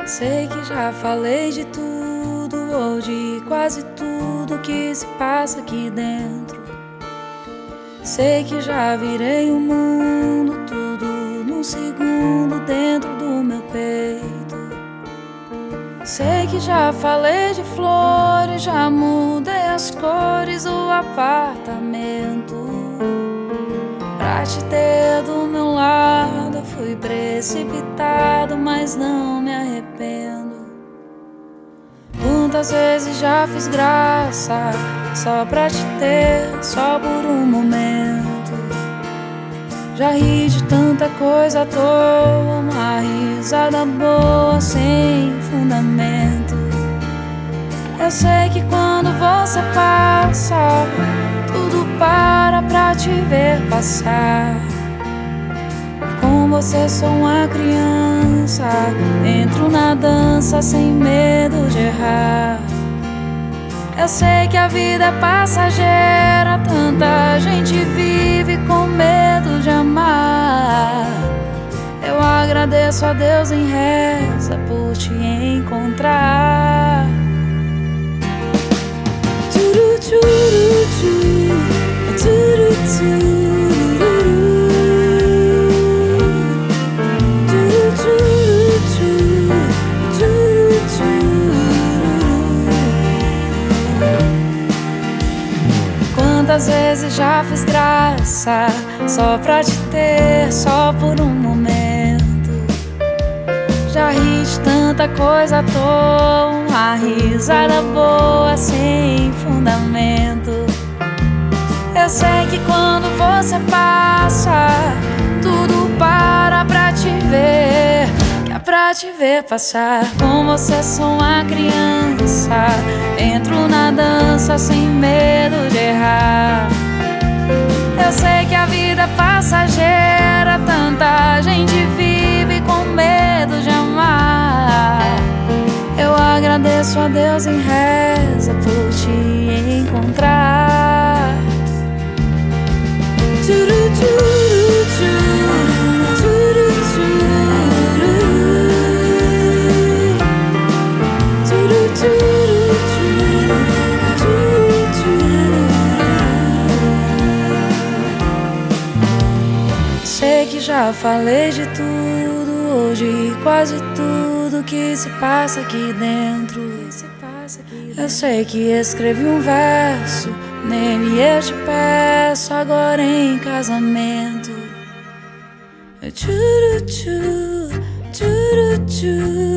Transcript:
Sei que já falei de tudo ou de quase tudo que se passa aqui dentro. Sei que já virei o mundo, tudo num segundo dentro do meu peito. Sei que já falei de flores, já mudei as cores do apartamento. Pra te ter do meu lado eu fui precipitado, mas não me arrependo. Quantas vezes já fiz graça só pra te ter, só por um momento. Já ri de tanta coisa à toa, uma risada boa sem fundamento. Eu sei que quando você passa, tudo para pra te ver passar. Com você sou uma criança, entro na dança sem medo de errar. Eu sei que a vida é passageira, tanta gente vive com medo de amar. Eu agradeço a Deus em reza por te encontrar. Quantas vezes já fiz graça só pra te ter, só por um momento. Já ri de tanta coisa à toa, uma risada boa sem fundamento. Eu sei que quando você passa, tudo para pra te ver, que é pra te ver passar. Com você sou uma criança, entro na dança sem medo de errar. Eu sei que a vida é passageira, tanta gente vive com medo de amar. Eu agradeço a Deus em reza por te encontrar. Sei que já falei de tudo ou de quase tudo que se passa aqui dentro. Eu sei que escrevi um verso, nele eu te peço agora em casamento. Tchuru, tchu, tchuru, tchu.